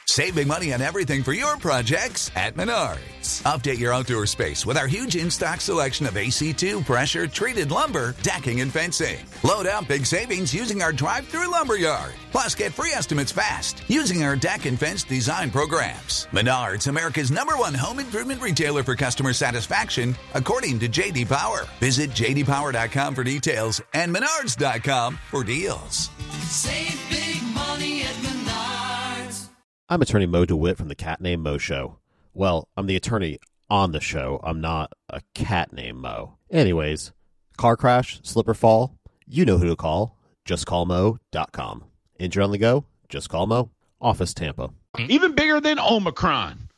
Save big money on everything for your projects at Menards. Update your outdoor space with our huge in-stock selection of AC2 pressure-treated lumber, decking, and fencing. Load up big savings using our drive-through lumberyard. Plus, get free estimates fast using our deck and fence design programs. Menards, America's #1 home improvement retailer for customer satisfaction, according to J.D. Power. Visit jdpower.com for details and menards.com for deals. Save big money at Menards. I'm attorney Mo DeWitt from the Cat Named Mo Show. Well, I'm the attorney on the show. I'm not a cat named Mo. Anyways, car crash, slip or fall, you know who to call. JustCallMo.com. Injured on the go? Just call Mo. Office Tampa. Even bigger than Omicron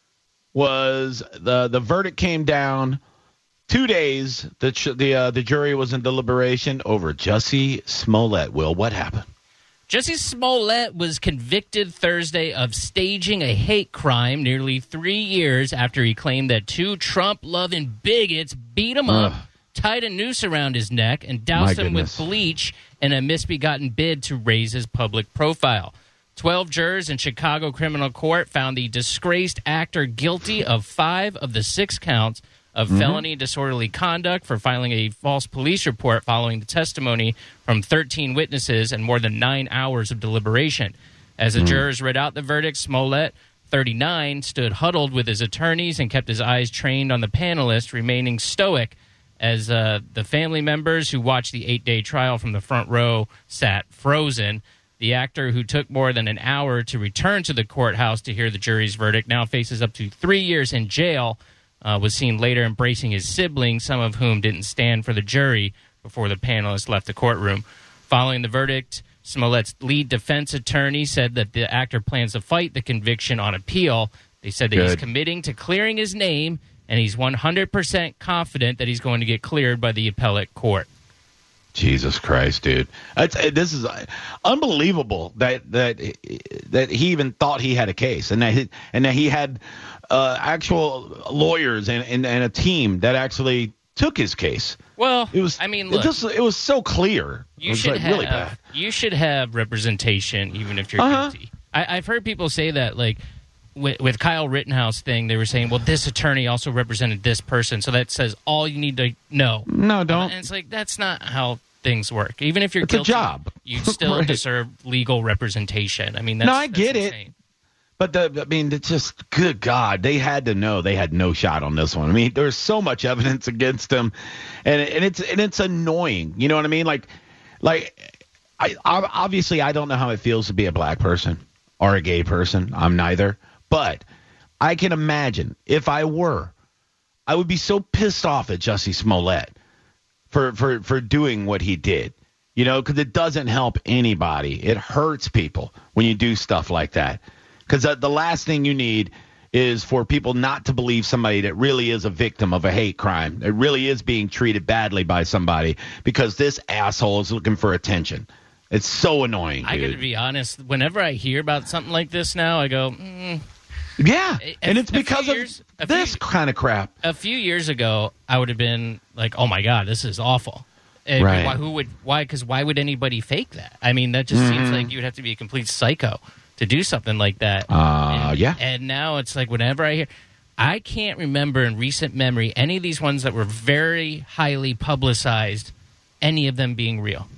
was the verdict came down 2 days. The jury was in deliberation over Jussie Smollett. Will, what happened? Jussie Smollett was convicted Thursday of staging a hate crime nearly 3 years after he claimed that two Trump-loving bigots beat him up, tied a noose around his neck, and doused him with bleach in a misbegotten bid to raise his public profile. 12 jurors in Chicago criminal court found the disgraced actor guilty of 5 of the 6 counts of felony disorderly conduct for filing a false police report following the testimony from 13 witnesses and more than 9 hours of deliberation. As the jurors read out the verdict, Smollett, 39, stood huddled with his attorneys and kept his eyes trained on the panelists, remaining stoic as the family members who watched the 8-day trial from the front row sat frozen. The actor, who took more than an hour to return to the courthouse to hear the jury's verdict, now faces up to 3 years in jail. Was seen later embracing his siblings, some of whom didn't stand for the jury before the panelists left the courtroom. Following the verdict, Smollett's lead defense attorney said that the actor plans to fight the conviction on appeal. They said that he's committing to clearing his name, and he's 100% confident that he's going to get cleared by the appellate court. Jesus Christ, dude! This is unbelievable that he even thought he had a case, and that he had actual lawyers and a team that actually took his case. Well, it was. I mean, look, it was so clear. You should have really bad. You should have representation, even if you're guilty. I've heard people say that, like with Kyle Rittenhouse thing, they were saying, well, this attorney also represented this person, so that says all you need to know. No, don't. And it's like, that's not how things work. Even if you're guilty, a job. You still deserve legal representation. I mean, I get insane. it. But it's just, good God, they had to know they had no shot on this one. I mean, there's so much evidence against them, and it's annoying. You know what I mean? I obviously I don't know how it feels to be a black person or a gay person. I'm neither, but I can imagine if I were, I would be so pissed off at Jussie Smollett for doing what he did. You know, because it doesn't help anybody. It hurts people when you do stuff like that. Because the last thing you need is for people not to believe somebody that really is a victim of a hate crime. It really is being treated badly by somebody because this asshole is looking for attention. It's so annoying, dude. I got to be honest. Whenever I hear about something like this now, I go, Yeah, and it's because of this kind of crap. A few years ago, I would have been like, oh, my God, this is awful. Right. Because why would anybody fake that? I mean, that just seems like you would have to be a complete psycho to do something like that. And now it's like whenever I hear, I can't remember in recent memory any of these ones that were very highly publicized, any of them being real.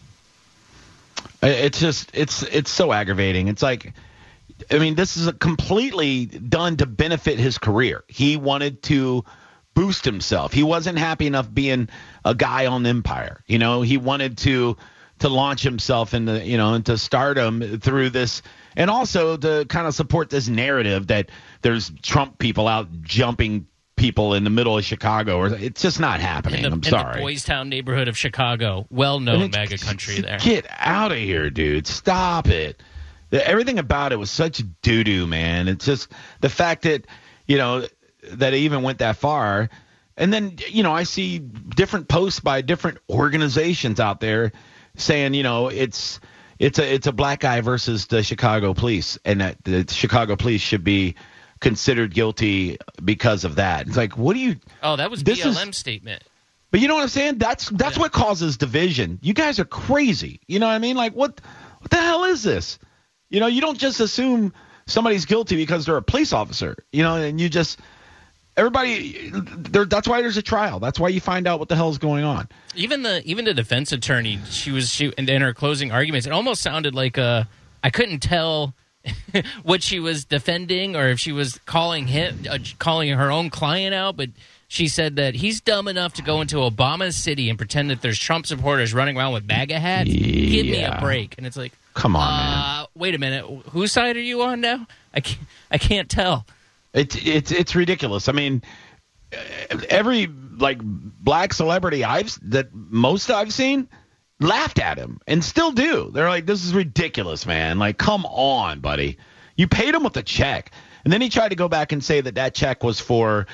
It's just, it's so aggravating. It's like, I mean, this is completely done to benefit his career. He wanted to boost himself. He wasn't happy enough being a guy on Empire. You know, he wanted to launch himself into stardom through this, and also to kind of support this narrative that there's Trump people out jumping people in the middle of Chicago. Or it's just not happening. I'm sorry. In the Boys Town neighborhood of Chicago, well-known MAGA country there. Get out of here, dude. Stop it. Everything about it was such doo-doo, man. It's just the fact that, that it even went that far. And then, I see different posts by different organizations out there saying, it's a black guy versus the Chicago police, and that the Chicago police should be considered guilty because of that. It's like, what do you? Oh, that was BLM's statement. But you know what I'm saying? That's what causes division. You guys are crazy. You know what I mean? Like, what the hell is this? You don't just assume somebody's guilty because they're a police officer, and you just everybody. That's why there's a trial. That's why you find out what the hell's going on. Even the defense attorney, in her closing arguments, it almost sounded like I couldn't tell what she was defending or if she was calling her own client out, but she said that he's dumb enough to go into Obama's city and pretend that there's Trump supporters running around with MAGA hats. Yeah. Give me a break. And it's like, come on, man. Wait a minute. Whose side are you on now? I can't tell. It's ridiculous. I mean, every black celebrity I've seen laughed at him and still do. They're like, this is ridiculous, man. Like, come on, buddy. You paid him with a check. And then he tried to go back and say that check was for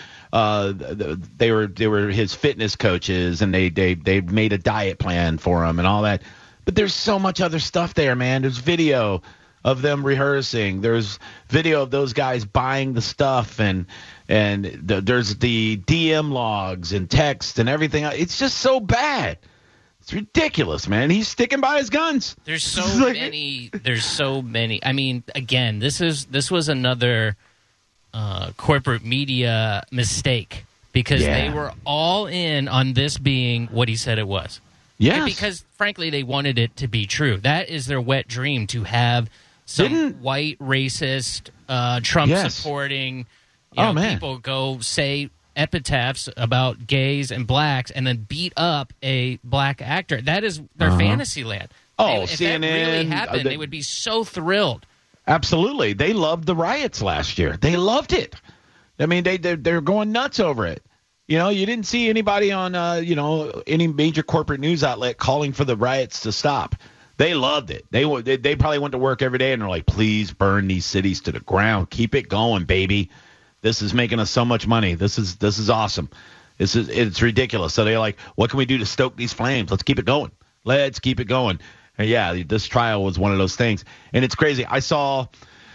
they were his fitness coaches and they made a diet plan for him and all that. But there's so much other stuff there, man. There's video of them rehearsing. There's video of those guys buying the stuff and there's the DM logs and text and everything. It's just so bad. It's ridiculous, man. He's sticking by his guns. There's so many. There's so many. I mean, again, this was another corporate media mistake because they were all in on this being what he said it was. Yes. Because, frankly, they wanted it to be true. That is their wet dream, to have some white, racist, Trump-supporting people go say epitaphs about gays and blacks and then beat up a black actor. That is their fantasy land. Oh, if CNN, that really happened, they would be so thrilled. Absolutely. They loved the riots last year. They loved it. I mean, they're going nuts over it. You didn't see anybody on, any major corporate news outlet calling for the riots to stop. They loved it. They probably went to work every day and they're like, please burn these cities to the ground. Keep it going, baby. This is making us so much money. This is awesome. It's ridiculous. So they're like, what can we do to stoke these flames? Let's keep it going. Let's keep it going. And yeah, this trial was one of those things. And it's crazy. I saw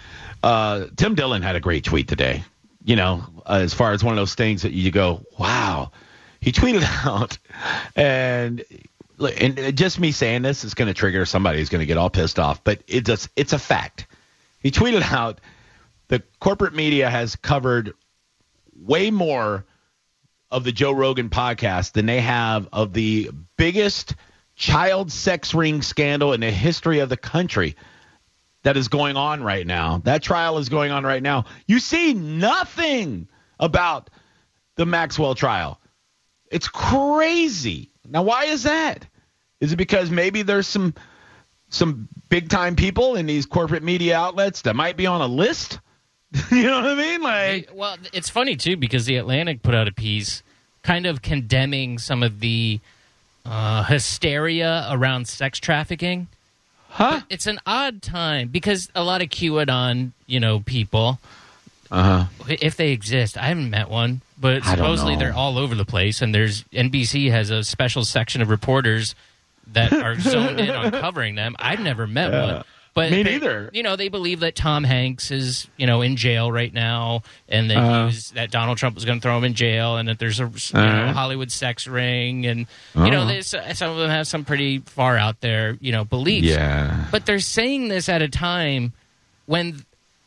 Tim Dillon had a great tweet today, as far as one of those things that you go, wow. He tweeted out, and just me saying this is going to trigger somebody who's going to get all pissed off, but it's a fact. He tweeted out, the corporate media has covered way more of the Joe Rogan podcast than they have of the biggest child sex ring scandal in the history of the country that is going on right now. That trial is going on right now. You see nothing about the Maxwell trial. It's crazy. Now, why is that? Is it because maybe there's some big-time people in these corporate media outlets that might be on a list? You know what I mean? Well, it's funny, too, because The Atlantic put out a piece kind of condemning some of the hysteria around sex trafficking. Huh? But it's an odd time because a lot of QAnon, people, if they exist, I haven't met one, but supposedly they're all over the place, and NBC has a special section of reporters that are zoned in on covering them. I've never met one. But me neither. They believe that Tom Hanks is, in jail right now, and that that Donald Trump was going to throw him in jail, and that there's a Hollywood sex ring, and some of them have some pretty far out there, beliefs. Yeah. But they're saying this at a time when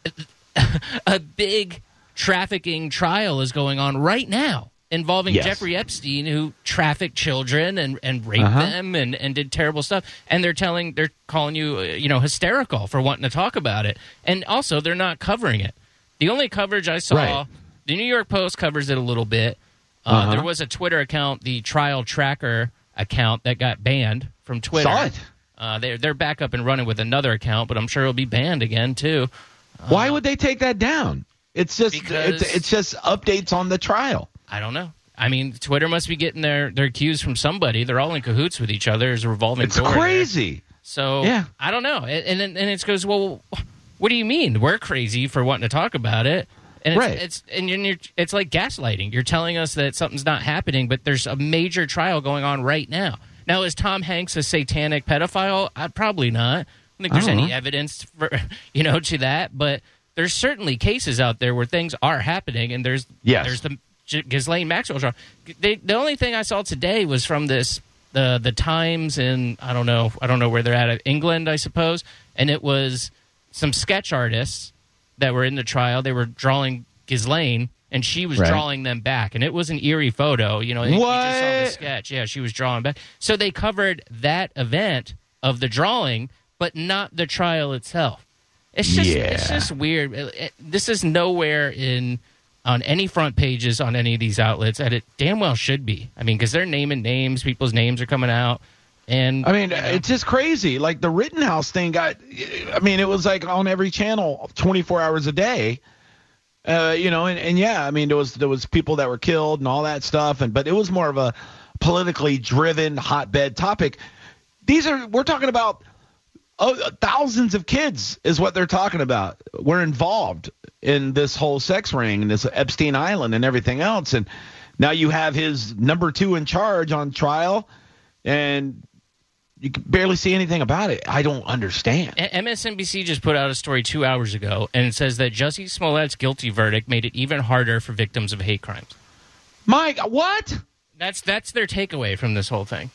a big trafficking trial is going on right now, involving Jeffrey Epstein, who trafficked children and raped them and did terrible stuff. And they're calling you, hysterical for wanting to talk about it. And also, they're not covering it. The only coverage I saw, the New York Post covers it a little bit. There was a Twitter account, the Trial Tracker account, that got banned from Twitter. Saw it. They're back up and running with another account, but I'm sure it'll be banned again, too. Why would they take that down? It's just updates on the trial. I don't know. I mean, Twitter must be getting their cues from somebody. They're all in cahoots with each other. There's a revolving door. It's crazy. There. So, I don't know. And it goes, well, what do you mean? We're crazy for wanting to talk about it. And it's like gaslighting. You're telling us that something's not happening, but there's a major trial going on right now. Now, is Tom Hanks a satanic pedophile? Probably not. I don't think there's any evidence for, to that. But there's certainly cases out there where things are happening, and there's the Ghislaine Maxwell trial. The only thing I saw today was from the Times in I don't know where they're at, England, I suppose, and it was some sketch artists that were in the trial. They were drawing Ghislaine, and she was drawing them back. And it was an eerie photo. You know, you just saw the sketch. Yeah, she was drawing back. So they covered that event of the drawing, but not the trial itself. It's just weird. This is nowhere on any front pages on any of these outlets, and it damn well should be. I mean, because they're naming names, people's names are coming out. And I mean, it's just crazy. Like the Rittenhouse thing it was like on every channel 24 hours a day. And yeah, I mean, there was people that were killed and all that stuff, but it was more of a politically driven hotbed topic. We're talking about thousands of kids is what they're talking about. We're involved in this whole sex ring and this Epstein Island and everything else. And now you have his number 2 in charge on trial, and you can barely see anything about it. I don't understand. MSNBC just put out a story 2 hours ago, and it says that Jussie Smollett's guilty verdict made it even harder for victims of hate crimes. Mike, what? That's their takeaway from this whole thing.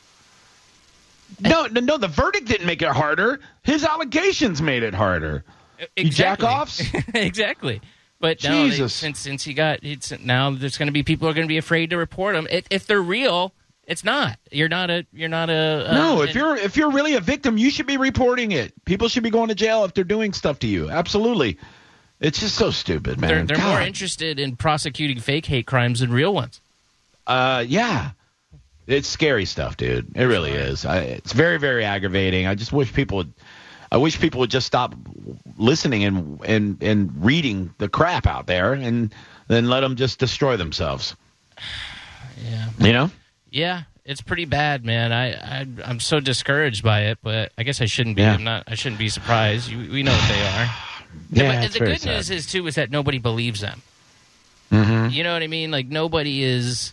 No, the verdict didn't make it harder. His allegations made it harder. Exactly. You jack-offs? Exactly. But Jesus. Since he got now there's going to be people who are going to be afraid to report them. If they're real, it's not. You're not a. No, if you're really a victim, you should be reporting it. People should be going to jail if they're doing stuff to you. Absolutely. It's just so stupid, man. They're more interested in prosecuting fake hate crimes than real ones. Yeah. It's scary stuff, dude. It really is. It's very, very aggravating. I just wish people would just stop listening and reading the crap out there, and then let them just destroy themselves. Yeah. You know? Yeah, it's pretty bad, man. I'm so discouraged by it, but I guess I shouldn't be. Yeah. I shouldn't be surprised. We know what they are. Yeah, but the good news is that nobody believes them. Mm-hmm. You know what I mean? Like nobody is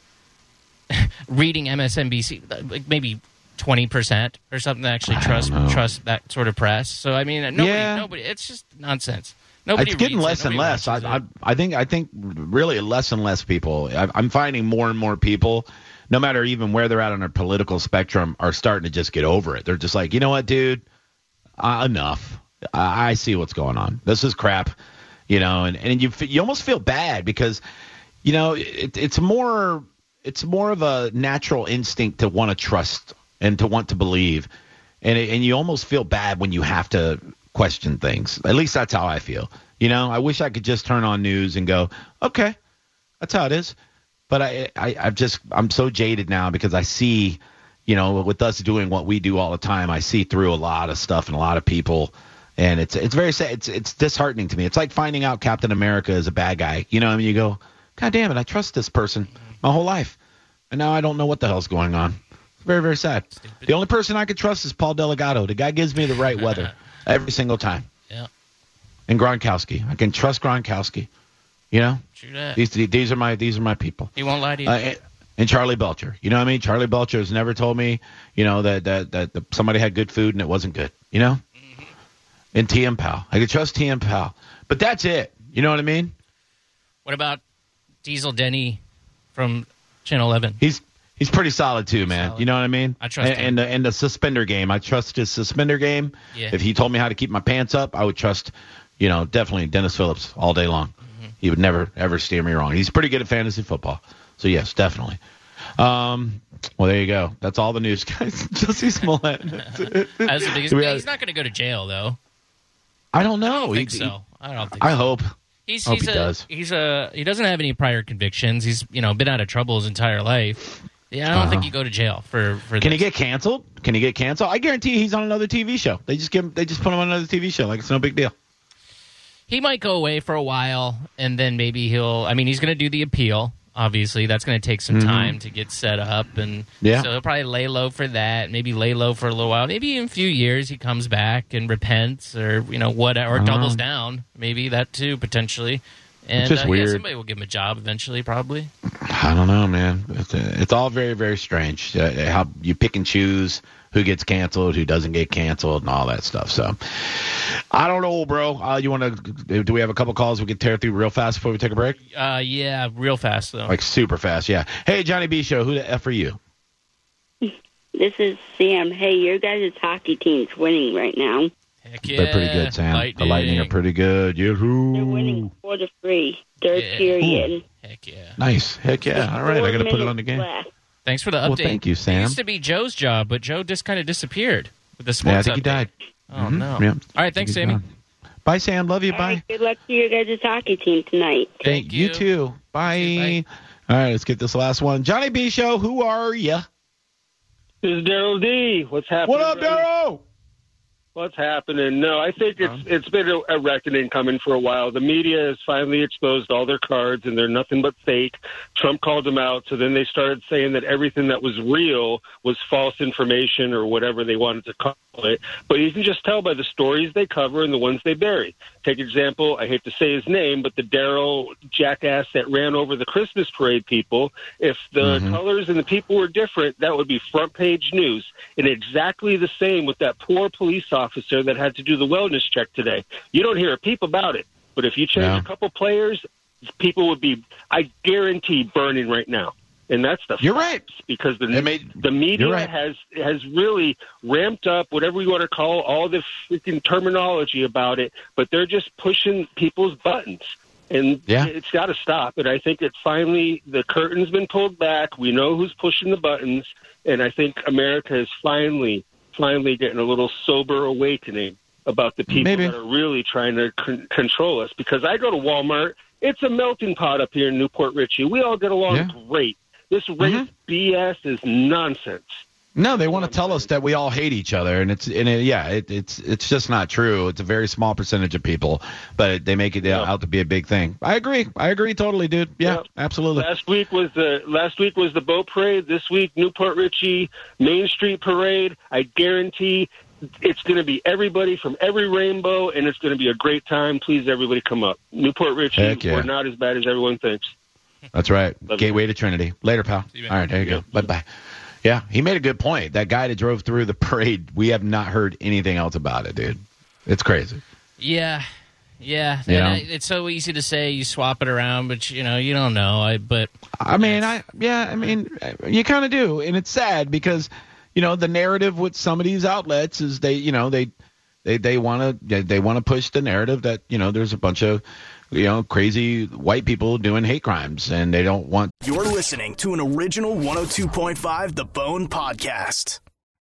reading MSNBC. Like maybe 20% or something that actually trust that sort of press. So I mean, nobody. It's just nonsense. Nobody. It's getting reads less and less. I think really less and less people. I'm finding more and more people, no matter even where they're at on their political spectrum, are starting to just get over it. They're just like, you know what, dude, enough. I see what's going on. This is crap, you know, and you almost feel bad because, you know, it's more of a natural instinct to want to trust and to want to believe, and you almost feel bad when you have to question things. At least that's how I feel. You know, I wish I could just turn on news and go, okay, that's how it is. But I'm so jaded now because I see, you know, with us doing what we do all the time, I see through a lot of stuff and a lot of people. And it's very sad. It's disheartening to me. It's like finding out Captain America is a bad guy. You know, I mean, you go, God damn it, I trust this person my whole life, and now I don't know what the hell's going on. It's very, very sad. Stupid. The only person I could trust is Paul Delgado. The guy gives me the right weather every single time. Yeah. And Gronkowski, I can trust Gronkowski. You know, true that. These are my people. He won't lie to you. And Charlie Belcher. You know what I mean? Charlie Belcher has never told me, you know, that somebody had good food and it wasn't good. You know. And TM Powell. I could trust TM Powell. But that's it. You know what I mean? What about Diesel Denny from Channel 11? He's pretty solid too, man. Solid. You know what I mean? I trust him. And the suspender game. I trust his suspender game. Yeah. If he told me how to keep my pants up, I would trust, you know, definitely Dennis Phillips all day long. Mm-hmm. He would never, ever steer me wrong. He's pretty good at fantasy football. So, yes, definitely. Well, there you go. That's all the news, guys. Jussie Smollett. That's the biggest. He's not going to go to jail, though. I don't know. I don't think so. I hope. He doesn't have any prior convictions. He's been out of trouble his entire life. Yeah, I don't think you go to jail for Can he get canceled? I guarantee he's on another TV show. They just put him on another TV show like it's no big deal. He might go away for a while, and then maybe he's going to do the appeal. Obviously, that's going to take some time to get set up, and so he'll probably lay low for that. Maybe lay low for a little while. Maybe in a few years he comes back and repents, or whatever, or doubles down. Maybe that too potentially. And it's just weird. Somebody will give him a job eventually, probably. I don't know, man. It's all very, very strange. How you pick and choose who gets canceled, who doesn't get canceled, and all that stuff. So, I don't know, bro. Do we have a couple calls we can tear through real fast before we take a break? Yeah, real fast, though. Like super fast, yeah. Hey, Johnny B. Show, who the F are you? This is Sam. Hey, your guys' hockey team's winning right now. Heck yeah. They're pretty good, Sam. The Lightning are pretty good. They're winning 4-3. Third period. Heck yeah. Nice. Heck yeah. All right, I got to put it on the game. Left. Thanks for the update. Well, thank you, Sam. It used to be Joe's job, but Joe just kind of disappeared with the sports Yeah, I think update. he died. Oh, no. Yeah. All right, thanks, Sammy. Bye, Sam. Love you. All Bye. right, good luck to your guys' hockey team tonight. Thank You you. too. Bye. Bye. All right, let's get this last one. Johnny B. Show, who are you? This is Daryl D. What's happening? What up, brother? Daryl? What's happening? No, I think it's been a reckoning coming for a while. The media has finally exposed all their cards, and they're nothing but fake. Trump called them out, so then they started saying that everything that was real was false information or whatever they wanted to call it. But you can just tell by the stories they cover and the ones they bury. Take example, I hate to say his name, but the Daryl jackass that ran over the Christmas parade people, if the colors and the people were different, that would be front page news. And exactly the same with that poor police officer that had to do the wellness check today. You don't hear a peep about it. But if you change a couple players, people would be, I guarantee, burning right now. And that's the You're facts, right. because the You're media right. has really ramped up whatever you want to call all the freaking terminology about it, but they're just pushing people's buttons. And it's got to stop. And I think that finally the curtain's been pulled back. We know who's pushing the buttons. And I think America is finally getting a little sober awakening about the people that are really trying to control us. Because I go to Walmart. It's a melting pot up here in Newport Richey. We all get along great. This race BS is nonsense. No, they want to tell us that we all hate each other, and it's just not true. It's a very small percentage of people, but they make it out to be a big thing. I agree totally, dude. Yeah, absolutely. Last week was the boat parade. This week, Newport Richey Main Street parade. I guarantee it's going to be everybody from every rainbow, and it's going to be a great time. Please, everybody, come up. Newport Richey, we're not as bad as everyone thinks. That's right. Love Gateway to Trinity. Later, pal. All right, there you go. Bye-bye. Yeah, he made a good point. That guy that drove through the parade, we have not heard anything else about it, dude. It's crazy. Yeah. You know? It's so easy to say you swap it around, but, you don't know. I mean, you kind of do, and it's sad because, the narrative with some of these outlets is they want to push the narrative that, there's a bunch of crazy white people doing hate crimes, and they don't want. You're listening to an original 102.5 The Bone podcast.